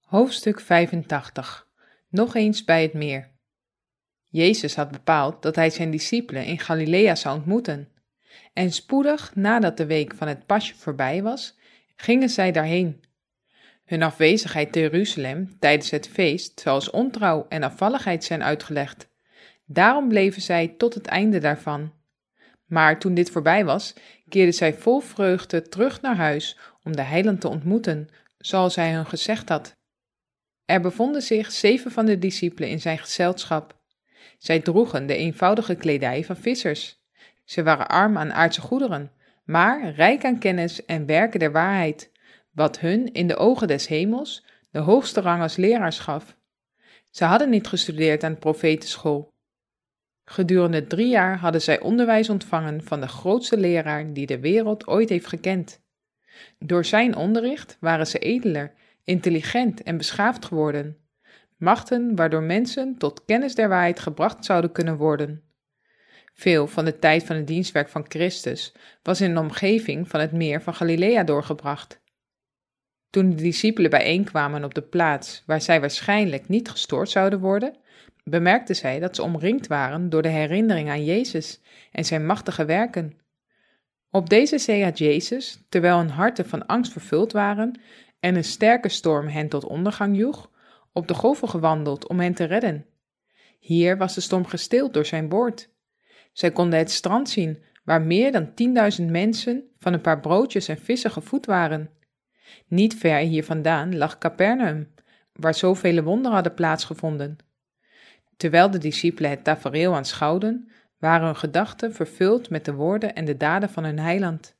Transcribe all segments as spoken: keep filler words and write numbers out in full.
Hoofdstuk vijfentachtig. Nog eens bij het meer. Jezus had bepaald dat hij zijn discipelen in Galilea zou ontmoeten. En spoedig nadat de week van het Pasje voorbij was, gingen zij daarheen. Hun afwezigheid te Jeruzalem tijdens het feest zou als ontrouw en afvalligheid zijn uitgelegd. Daarom bleven zij tot het einde daarvan. Maar toen dit voorbij was, keerden zij vol vreugde terug naar huis om de Heiland te ontmoeten, zoals hij hun gezegd had. Er bevonden zich zeven van de discipelen in zijn gezelschap. Zij droegen de eenvoudige kledij van vissers. Ze waren arm aan aardse goederen, maar rijk aan kennis en werken der waarheid, wat hun in de ogen des hemels de hoogste rang als leraars gaf. Ze hadden niet gestudeerd aan de profetenschool. Gedurende drie jaar hadden zij onderwijs ontvangen van de grootste leraar die de wereld ooit heeft gekend. Door zijn onderricht waren ze edeler, intelligent en beschaafd geworden, machten waardoor mensen tot kennis der waarheid gebracht zouden kunnen worden. Veel van de tijd van het dienstwerk van Christus was in de omgeving van het meer van Galilea doorgebracht. Toen de discipelen bijeenkwamen op de plaats waar zij waarschijnlijk niet gestoord zouden worden, bemerkten zij dat ze omringd waren door de herinnering aan Jezus en zijn machtige werken. Op deze zee had Jezus, terwijl hun harten van angst vervuld waren en een sterke storm hen tot ondergang joeg, op de golven gewandeld om hen te redden. Hier was de storm gestild door zijn woord. Zij konden het strand zien, waar meer dan tienduizend mensen van een paar broodjes en vissen gevoed waren. Niet ver hier vandaan lag Capernaum, waar zoveel wonderen hadden plaatsgevonden. Terwijl de discipelen het tafereel aanschouwden, waren hun gedachten vervuld met de woorden en de daden van hun heiland.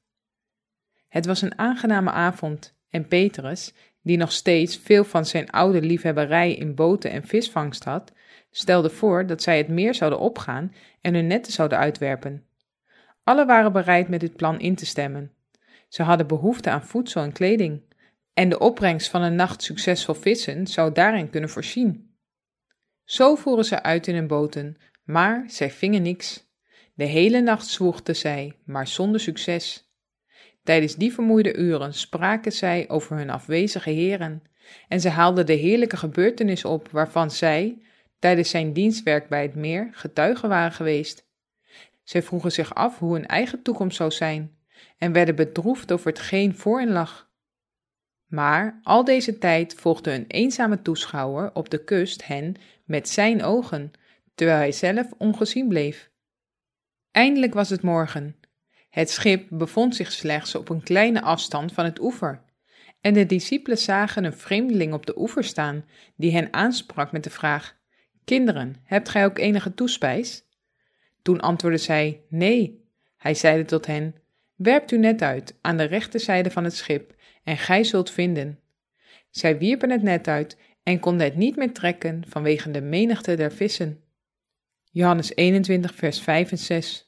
Het was een aangename avond en Petrus, die nog steeds veel van zijn oude liefhebberij in boten en visvangst had, stelde voor dat zij het meer zouden opgaan en hun netten zouden uitwerpen. Alle waren bereid met dit plan in te stemmen. Ze hadden behoefte aan voedsel en kleding, en de opbrengst van een nacht succesvol vissen zou daarin kunnen voorzien. Zo voeren ze uit in hun boten, maar zij vingen niks. De hele nacht zwoegden zij, maar zonder succes. Tijdens die vermoeide uren spraken zij over hun afwezige heren, en ze haalden de heerlijke gebeurtenis op waarvan zij, tijdens zijn dienstwerk bij het meer, getuigen waren geweest. Zij vroegen zich af hoe hun eigen toekomst zou zijn, en werden bedroefd over hetgeen voor hen lag. Maar al deze tijd volgde een eenzame toeschouwer op de kust hen met zijn ogen, terwijl hij zelf ongezien bleef. Eindelijk was het morgen. Het schip bevond zich slechts op een kleine afstand van het oever, en de discipelen zagen een vreemdeling op de oever staan, die hen aansprak met de vraag: Kinderen, hebt gij ook enige toespijs? Toen antwoordden zij: Nee. Hij zeide tot hen: Werpt uw net uit aan de rechterzijde van het schip, en gij zult vinden. Zij wierpen het net uit en konden het niet meer trekken vanwege de menigte der vissen. Johannes eenentwintig, vers vijf en zes.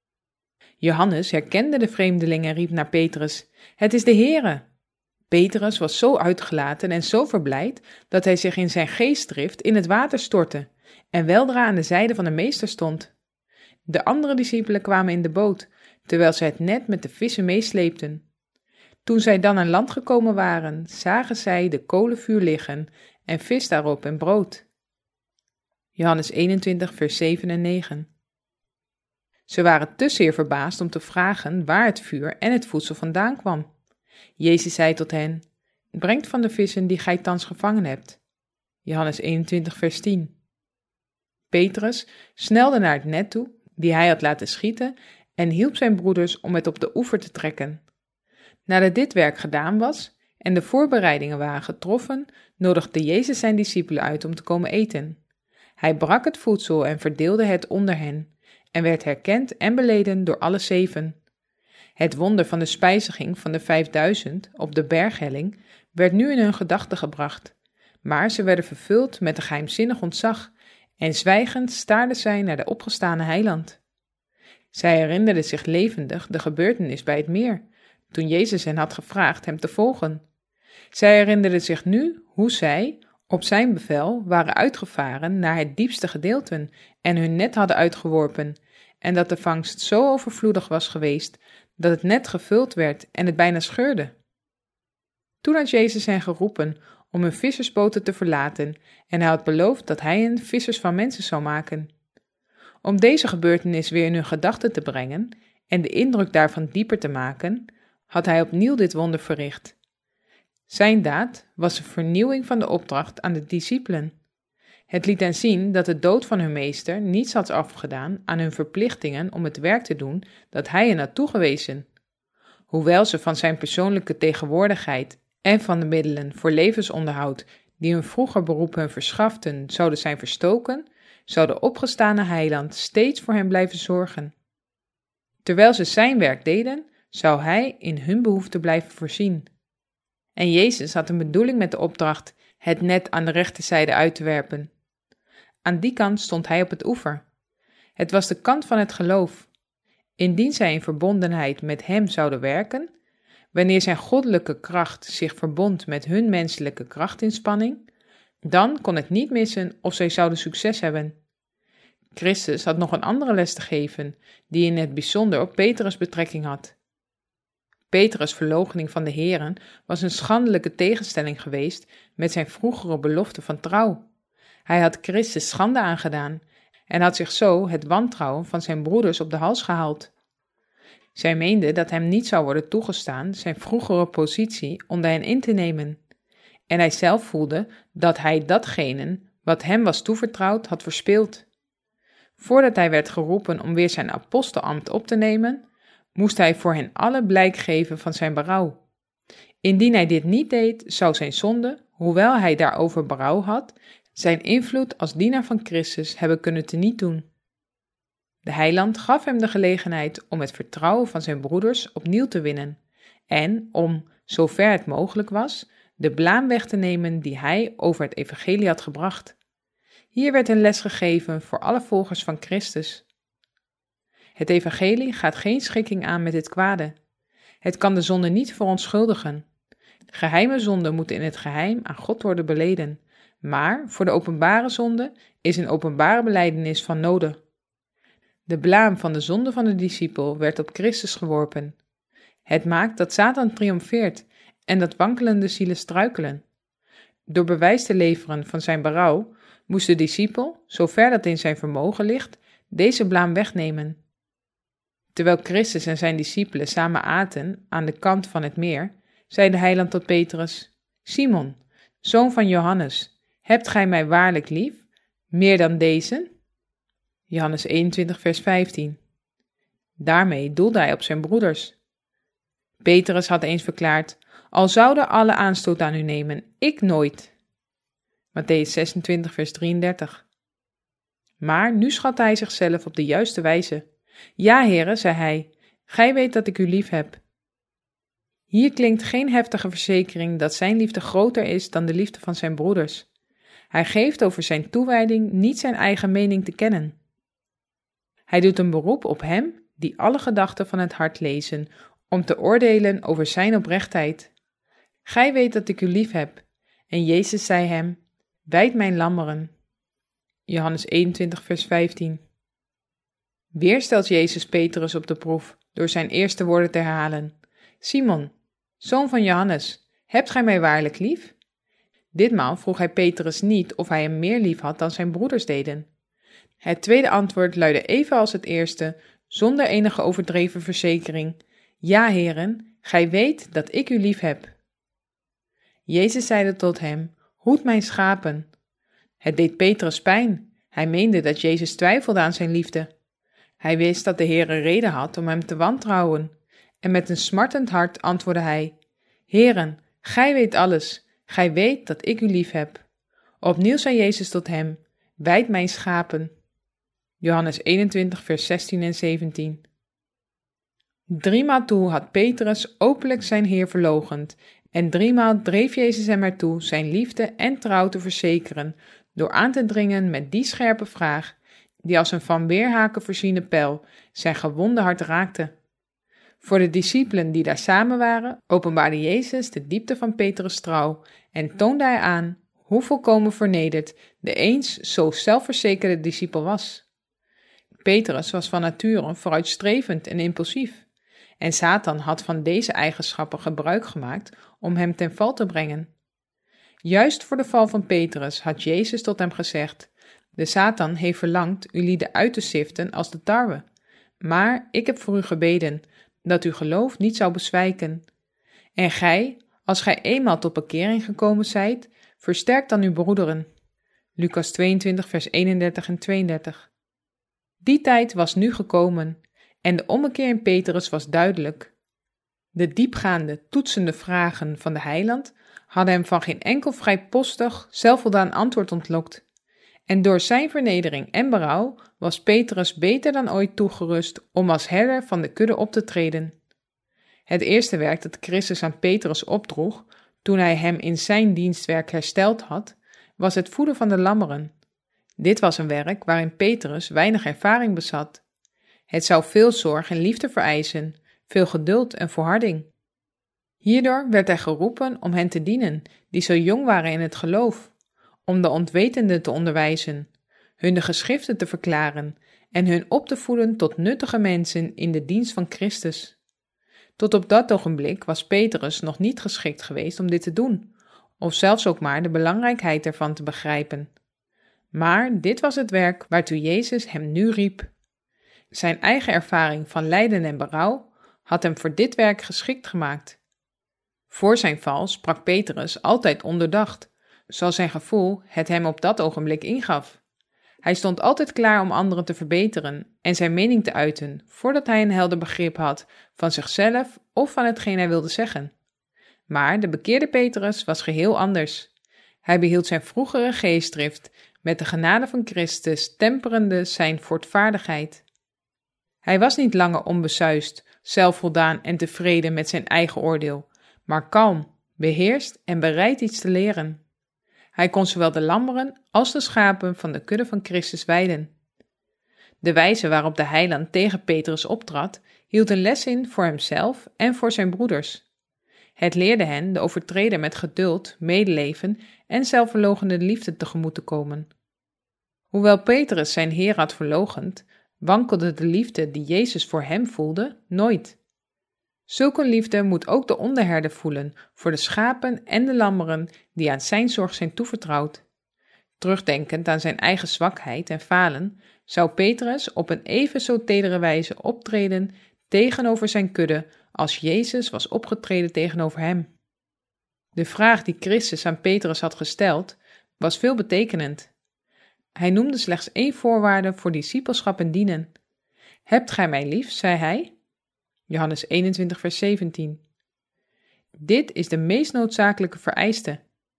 Johannes herkende de vreemdeling en riep naar Petrus: Het is de Heere! Petrus was zo uitgelaten en zo verblijd dat hij zich in zijn geestdrift in het water stortte en weldra aan de zijde van de meester stond. De andere discipelen kwamen in de boot, terwijl zij het net met de vissen meesleepten. Toen zij dan aan land gekomen waren, zagen zij de kolenvuur liggen en vis daarop en brood. Johannes eenentwintig, vers zeven en negen. Ze waren te zeer verbaasd om te vragen waar het vuur en het voedsel vandaan kwam. Jezus zei tot hen: Brengt van de vissen die gij thans gevangen hebt. Johannes eenentwintig, vers tien. Petrus snelde naar het net toe, die hij had laten schieten, en hielp zijn broeders om het op de oever te trekken. Nadat dit werk gedaan was en de voorbereidingen waren getroffen, nodigde Jezus zijn discipelen uit om te komen eten. Hij brak het voedsel en verdeelde het onder hen, en werd herkend en beleden door alle zeven. Het wonder van de spijziging van de vijfduizend op de berghelling werd nu in hun gedachten gebracht, maar ze werden vervuld met een geheimzinnig ontzag, en zwijgend staarden zij naar de opgestane heiland. Zij herinnerden zich levendig de gebeurtenis bij het meer, toen Jezus hen had gevraagd hem te volgen. Zij herinnerden zich nu hoe zij, op zijn bevel, waren uitgevaren naar het diepste gedeelte en hun net hadden uitgeworpen, en dat de vangst zo overvloedig was geweest, dat het net gevuld werd en het bijna scheurde. Toen had Jezus hen geroepen om hun vissersboten te verlaten en hij had beloofd dat hij hen vissers van mensen zou maken. Om deze gebeurtenis weer in hun gedachten te brengen en de indruk daarvan dieper te maken, had hij opnieuw dit wonder verricht. Zijn daad was een vernieuwing van de opdracht aan de discipelen. Het liet hen zien dat de dood van hun meester niets had afgedaan aan hun verplichtingen om het werk te doen dat hij hen had toegewezen. Hoewel ze van zijn persoonlijke tegenwoordigheid en van de middelen voor levensonderhoud die hun vroeger beroep hun verschaften zouden zijn verstoken, zou de opgestane heiland steeds voor hen blijven zorgen. Terwijl ze zijn werk deden, zou hij in hun behoeften blijven voorzien. En Jezus had een bedoeling met de opdracht het net aan de rechterzijde uit te werpen. Aan die kant stond hij op het oever. Het was de kant van het geloof. Indien zij in verbondenheid met hem zouden werken, wanneer zijn goddelijke kracht zich verbond met hun menselijke krachtinspanning, dan kon het niet missen of zij zouden succes hebben. Christus had nog een andere les te geven, die in het bijzonder op Petrus betrekking had. Petrus' verloochening van de Here was een schandelijke tegenstelling geweest met zijn vroegere belofte van trouw. Hij had Christus schande aangedaan en had zich zo het wantrouwen van zijn broeders op de hals gehaald. Zij meenden dat hem niet zou worden toegestaan zijn vroegere positie onder hen in te nemen. En hij zelf voelde dat hij datgene wat hem was toevertrouwd had verspeeld. Voordat hij werd geroepen om weer zijn apostelambt op te nemen, moest hij voor hen allen blijk geven van zijn berouw. Indien hij dit niet deed, zou zijn zonde, hoewel hij daarover berouw had, zijn invloed als dienaar van Christus hebben kunnen tenietdoen. De heiland gaf hem de gelegenheid om het vertrouwen van zijn broeders opnieuw te winnen en om, zover het mogelijk was, de blaam weg te nemen die hij over het evangelie had gebracht. Hier werd een les gegeven voor alle volgers van Christus. Het evangelie gaat geen schikking aan met het kwade. Het kan de zonde niet verontschuldigen. Geheime zonden moeten in het geheim aan God worden beleden, maar voor de openbare zonde is een openbare belijdenis van nodig. De blaam van de zonde van de discipel werd op Christus geworpen. Het maakt dat Satan triomfeert en dat wankelende zielen struikelen. Door bewijs te leveren van zijn berouw moest de discipel, zover dat in zijn vermogen ligt, deze blaam wegnemen. Terwijl Christus en zijn discipelen samen aten aan de kant van het meer, zei de heiland tot Petrus: Simon, zoon van Johannes, hebt gij mij waarlijk lief, meer dan deze? Johannes eenentwintig vers vijftien. Daarmee doelde hij op zijn broeders. Petrus had eens verklaard: al zouden alle aanstoot aan u nemen, ik nooit. Mattheüs zesentwintig vers drieëndertig. Maar nu schatte hij zichzelf op de juiste wijze. Ja, heren, zei hij, gij weet dat ik u lief heb. Hier klinkt geen heftige verzekering dat zijn liefde groter is dan de liefde van zijn broeders. Hij geeft over zijn toewijding niet zijn eigen mening te kennen. Hij doet een beroep op hem die alle gedachten van het hart lezen, om te oordelen over zijn oprechtheid. Gij weet dat ik u lief heb. En Jezus zei hem: wijd mijn lammeren. Johannes eenentwintig vers vijftien. Weer stelt Jezus Petrus op de proef door zijn eerste woorden te herhalen: Simon, zoon van Johannes, hebt gij mij waarlijk lief? Ditmaal vroeg hij Petrus niet of hij hem meer lief had dan zijn broeders deden. Het tweede antwoord luidde even als het eerste, zonder enige overdreven verzekering: ja, heren, gij weet dat ik u lief heb. Jezus zeide tot hem: hoed mijn schapen. Het deed Petrus pijn. Hij meende dat Jezus twijfelde aan zijn liefde. Hij wist dat de Heere reden had om hem te wantrouwen. En met een smartend hart antwoordde hij: Heren, gij weet alles. Gij weet dat ik u lief heb. Opnieuw zei Jezus tot hem: wijd mijn schapen. Johannes eenentwintig vers zestien en zeventien. Driemaal toe had Petrus openlijk zijn Heer verloochend, en driemaal dreef Jezus hem ertoe zijn liefde en trouw te verzekeren, door aan te dringen met die scherpe vraag, die als een van weerhaken voorziene pijl zijn gewonde hart raakte. Voor de discipelen die daar samen waren, openbaarde Jezus de diepte van Petrus' trouw en toonde hij aan hoe volkomen vernederd de eens zo zelfverzekerde discipel was. Petrus was van nature vooruitstrevend en impulsief, en Satan had van deze eigenschappen gebruik gemaakt om hem ten val te brengen. Juist voor de val van Petrus had Jezus tot hem gezegd: de Satan heeft verlangd u lieden uit te siften als de tarwe. Maar ik heb voor u gebeden, dat uw geloof niet zou bezwijken. En gij, als gij eenmaal tot bekering gekomen zijt, versterk dan uw broederen. Lucas tweeëntwintig, vers eenendertig en tweeëndertig. Die tijd was nu gekomen, en de ommekeer in Petrus was duidelijk. De diepgaande, toetsende vragen van de heiland hadden hem van geen enkel vrijpostig, zelfvoldaan antwoord ontlokt. En door zijn vernedering en berouw was Petrus beter dan ooit toegerust om als herder van de kudde op te treden. Het eerste werk dat Christus aan Petrus opdroeg, toen hij hem in zijn dienstwerk hersteld had, was het voeden van de lammeren. Dit was een werk waarin Petrus weinig ervaring bezat. Het zou veel zorg en liefde vereisen, veel geduld en volharding. Hierdoor werd hij geroepen om hen te dienen, die zo jong waren in het geloof, om de ontwetenden te onderwijzen, hun de geschriften te verklaren en hun op te voeden tot nuttige mensen in de dienst van Christus. Tot op dat ogenblik was Petrus nog niet geschikt geweest om dit te doen, of zelfs ook maar de belangrijkheid ervan te begrijpen. Maar dit was het werk waartoe Jezus hem nu riep. Zijn eigen ervaring van lijden en berouw had hem voor dit werk geschikt gemaakt. Voor zijn val sprak Petrus altijd ondoordacht, zoals zijn gevoel het hem op dat ogenblik ingaf. Hij stond altijd klaar om anderen te verbeteren en zijn mening te uiten, voordat hij een helder begrip had van zichzelf of van hetgeen hij wilde zeggen. Maar de bekeerde Petrus was geheel anders. Hij behield zijn vroegere geestdrift, met de genade van Christus temperende zijn voortvaardigheid. Hij was niet langer onbesuisd, zelfvoldaan en tevreden met zijn eigen oordeel, maar kalm, beheerst en bereid iets te leren. Hij kon zowel de lammeren als de schapen van de kudde van Christus weiden. De wijze waarop de heiland tegen Petrus optrad, hield een les in voor hemzelf en voor zijn broeders. Het leerde hen de overtreder met geduld, medeleven en zelfverloochende liefde tegemoet te komen. Hoewel Petrus zijn Heer had verloochend, wankelde de liefde die Jezus voor hem voelde nooit. Zulke liefde moet ook de onderherder voelen voor de schapen en de lammeren die aan zijn zorg zijn toevertrouwd. Terugdenkend aan zijn eigen zwakheid en falen, zou Petrus op een even zo tedere wijze optreden tegenover zijn kudde als Jezus was opgetreden tegenover hem. De vraag die Christus aan Petrus had gesteld, was veelbetekenend. Hij noemde slechts één voorwaarde voor discipelschap en dienen. Hebt gij mij lief, zei hij. Johannes eenentwintig, vers zeventien. Dit is de meest noodzakelijke vereiste.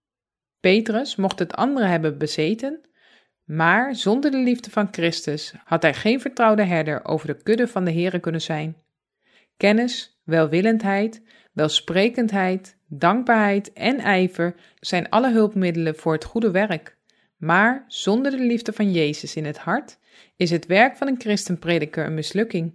Petrus mocht het andere hebben bezeten, maar zonder de liefde van Christus had hij geen vertrouwde herder over de kudde van de Here kunnen zijn. Kennis, welwillendheid, welsprekendheid, dankbaarheid en ijver zijn alle hulpmiddelen voor het goede werk. Maar zonder de liefde van Jezus in het hart is het werk van een christenprediker een mislukking.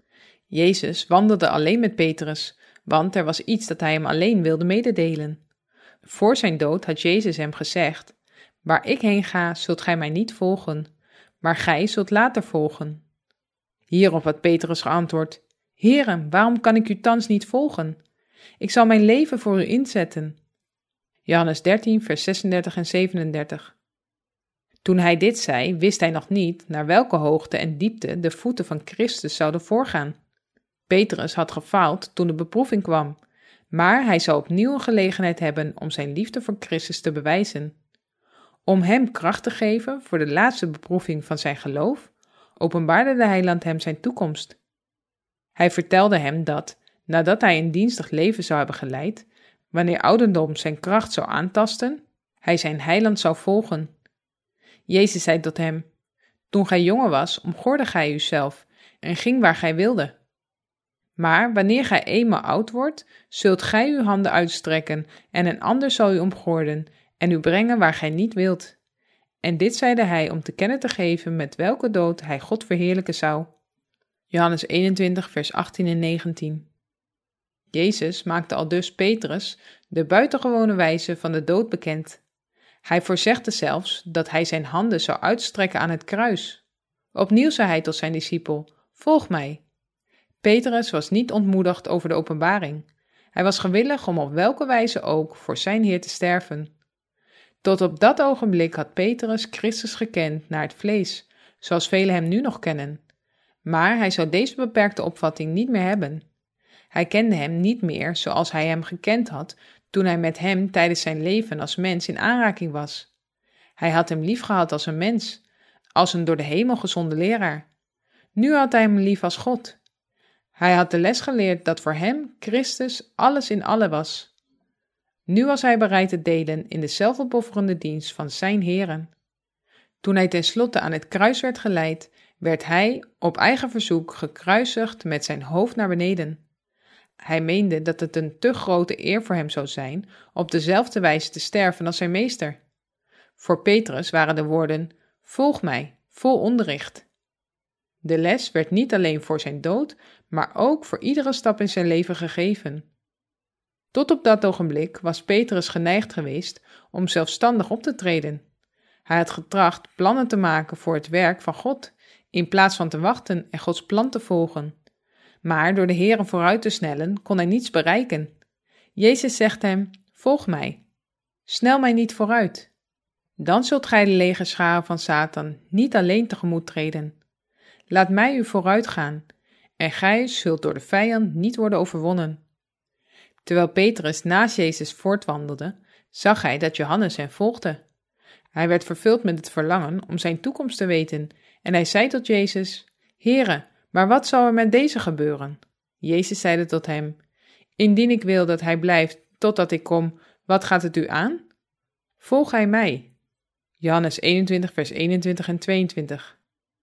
Jezus wandelde alleen met Petrus, want er was iets dat hij hem alleen wilde mededelen. Voor zijn dood had Jezus hem gezegd: waar ik heen ga, zult gij mij niet volgen, maar gij zult later volgen. Hierop had Petrus geantwoord: Heere, waarom kan ik u thans niet volgen? Ik zal mijn leven voor u inzetten. Johannes dertien, vers zesendertig en zevenendertig. Toen hij dit zei, wist hij nog niet naar welke hoogte en diepte de voeten van Christus zouden voorgaan. Petrus had gefaald toen de beproeving kwam, maar hij zou opnieuw een gelegenheid hebben om zijn liefde voor Christus te bewijzen. Om hem kracht te geven voor de laatste beproeving van zijn geloof, openbaarde de heiland hem zijn toekomst. Hij vertelde hem dat, nadat hij een dienstig leven zou hebben geleid, wanneer ouderdom zijn kracht zou aantasten, hij zijn heiland zou volgen. Jezus zei tot hem: toen gij jonger was, omgorde gij uzelf en ging waar gij wilde. Maar wanneer gij eenmaal oud wordt, zult gij uw handen uitstrekken en een ander zal u omgorden en u brengen waar gij niet wilt. En dit zeide hij om te kennen te geven met welke dood hij God verheerlijken zou. Johannes eenentwintig, vers achttien en negentien. Jezus maakte aldus Petrus de buitengewone wijze van de dood bekend. Hij voorzegde zelfs dat hij zijn handen zou uitstrekken aan het kruis. Opnieuw zei hij tot zijn discipel: volg mij. Petrus was niet ontmoedigd over de openbaring. Hij was gewillig om op welke wijze ook voor zijn Heer te sterven. Tot op dat ogenblik had Petrus Christus gekend naar het vlees, zoals velen hem nu nog kennen. Maar hij zou deze beperkte opvatting niet meer hebben. Hij kende hem niet meer zoals hij hem gekend had toen hij met hem tijdens zijn leven als mens in aanraking was. Hij had hem liefgehad als een mens, als een door de hemel gezonden leraar. Nu had hij hem lief als God. Hij had de les geleerd dat voor hem Christus alles in allen was. Nu was hij bereid te delen in de zelfopofferende dienst van zijn Heren. Toen hij tenslotte aan het kruis werd geleid, werd hij op eigen verzoek gekruisigd met zijn hoofd naar beneden. Hij meende dat het een te grote eer voor hem zou zijn op dezelfde wijze te sterven als zijn meester. Voor Petrus waren de woorden, volg mij, vol onderricht. De les werd niet alleen voor zijn dood, maar ook voor iedere stap in zijn leven gegeven. Tot op dat ogenblik was Petrus geneigd geweest om zelfstandig op te treden. Hij had getracht plannen te maken voor het werk van God, in plaats van te wachten en Gods plan te volgen. Maar door de Heere vooruit te snellen, kon hij niets bereiken. Jezus zegt hem, volg mij. Snel mij niet vooruit. Dan zult gij de legerscharen van Satan niet alleen tegemoet treden. Laat mij u vooruit gaan, en gij zult door de vijand niet worden overwonnen. Terwijl Petrus naast Jezus voortwandelde, zag hij dat Johannes hem volgde. Hij werd vervuld met het verlangen om zijn toekomst te weten, en hij zei tot Jezus, Heere, maar wat zal er met deze gebeuren? Jezus zeide tot hem, indien ik wil dat hij blijft totdat ik kom, wat gaat het u aan? Volg hij mij. Johannes eenentwintig, vers eenentwintig en tweeëntwintig.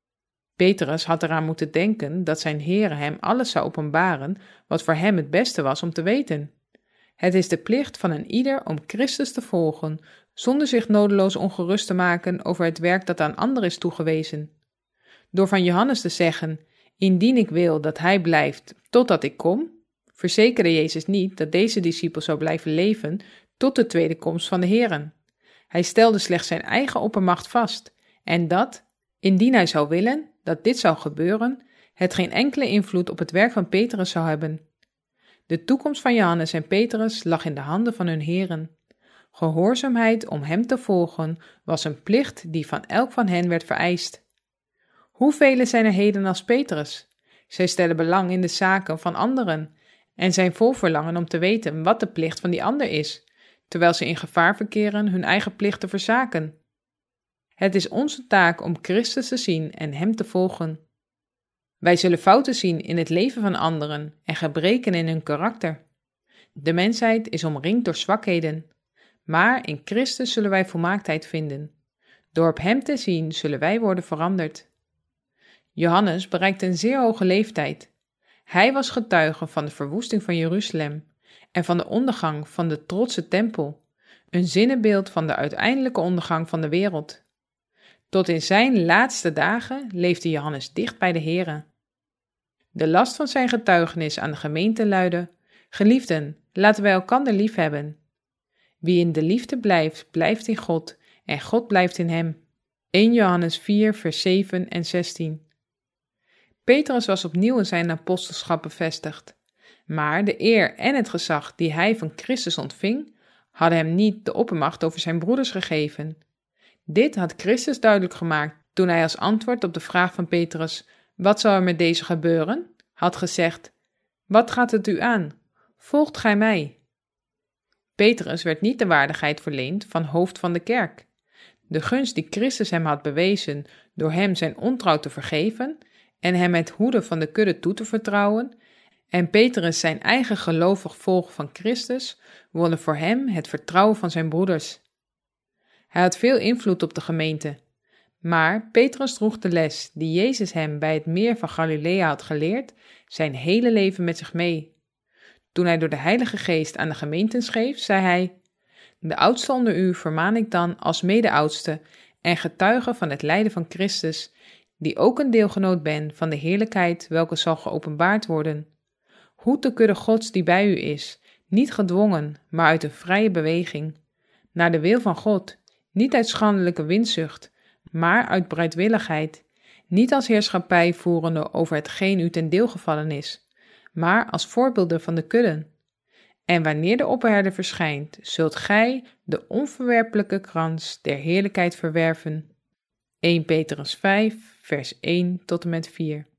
Petrus had eraan moeten denken dat zijn Heere hem alles zou openbaren wat voor hem het beste was om te weten. Het is de plicht van een ieder om Christus te volgen, zonder zich nodeloos ongerust te maken over het werk dat aan anderen is toegewezen. Door van Johannes te zeggen, indien ik wil dat hij blijft totdat ik kom, verzekerde Jezus niet dat deze discipel zou blijven leven tot de tweede komst van de Heeren. Hij stelde slechts zijn eigen oppermacht vast, en dat, indien hij zou willen dat dit zou gebeuren, het geen enkele invloed op het werk van Petrus zou hebben. De toekomst van Johannes en Petrus lag in de handen van hun Heeren. Gehoorzaamheid om hem te volgen was een plicht die van elk van hen werd vereist. Hoeveel zijn er heden als Petrus? Zij stellen belang in de zaken van anderen en zijn vol verlangen om te weten wat de plicht van die ander is, terwijl ze in gevaar verkeren hun eigen plicht te verzaken. Het is onze taak om Christus te zien en hem te volgen. Wij zullen fouten zien in het leven van anderen en gebreken in hun karakter. De mensheid is omringd door zwakheden, maar in Christus zullen wij volmaaktheid vinden. Door op hem te zien zullen wij worden veranderd. Johannes bereikte een zeer hoge leeftijd. Hij was getuige van de verwoesting van Jeruzalem en van de ondergang van de trotse tempel, een zinnebeeld van de uiteindelijke ondergang van de wereld. Tot in zijn laatste dagen leefde Johannes dicht bij de Here. De last van zijn getuigenis aan de gemeente luidde, geliefden, laten wij elkander lief hebben. Wie in de liefde blijft, blijft in God en God blijft in hem. eerste Johannes vier, vers zeven en zestien. Petrus was opnieuw in zijn apostelschap bevestigd, maar de eer en het gezag die hij van Christus ontving, hadden hem niet de oppermacht over zijn broeders gegeven. Dit had Christus duidelijk gemaakt toen hij als antwoord op de vraag van Petrus, wat zal er met deze gebeuren, had gezegd, wat gaat het u aan? Volgt gij mij? Petrus werd niet de waardigheid verleend van hoofd van de kerk. De gunst die Christus hem had bewezen door hem zijn ontrouw te vergeven en hem het hoeden van de kudde toe te vertrouwen, en Petrus zijn eigen gelovig volg van Christus, wonnen voor hem het vertrouwen van zijn broeders. Hij had veel invloed op de gemeente, maar Petrus droeg de les die Jezus hem bij het meer van Galilea had geleerd, zijn hele leven met zich mee. Toen hij door de Heilige Geest aan de gemeenten schreef, zei hij, de oudste onder u vermaan ik dan als mede-oudste en getuige van het lijden van Christus, die ook een deelgenoot ben van de heerlijkheid welke zal geopenbaard worden. Hoed de kudde Gods die bij u is, niet gedwongen, maar uit een vrije beweging, naar de wil van God, niet uit schandelijke winzucht, maar uit bereidwilligheid, niet als heerschappij voerende over hetgeen u ten deel gevallen is, maar als voorbeelden van de kudden. En wanneer de opperherder verschijnt, zult gij de onverwerpelijke krans der heerlijkheid verwerven. Eerste Petrus vijf, vers één tot en met vier.